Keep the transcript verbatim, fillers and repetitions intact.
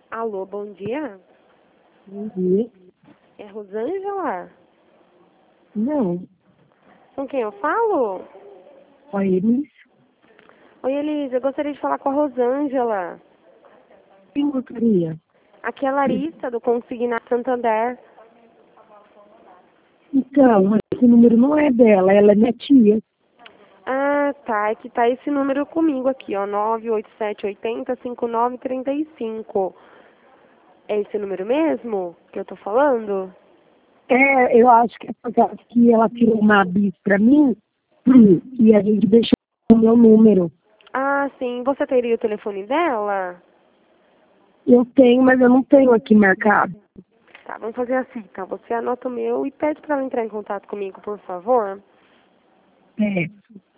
Alô, bom dia. Bom dia. É Rosângela? Não. Com quem eu falo? Oi, Elis. Oi, Elisa, eu gostaria de falar com a Rosângela. Quem gostaria? Aqui é a Larissa, do Consignato Santander. Então, esse número não é dela, ela é minha tia. Ah, tá. É que tá esse número comigo aqui, ó. nove oito sete oito zero cinco nove três cinco. É esse número mesmo que eu tô falando? É, eu acho que é por causa que ela tirou uma bis pra mim e a gente deixou o meu número. Ah, sim. Você teria o telefone dela? Eu tenho, mas eu não tenho aqui marcado. Tá, vamos fazer assim, tá? Você anota o meu e pede pra ela entrar em contato comigo, por favor. É.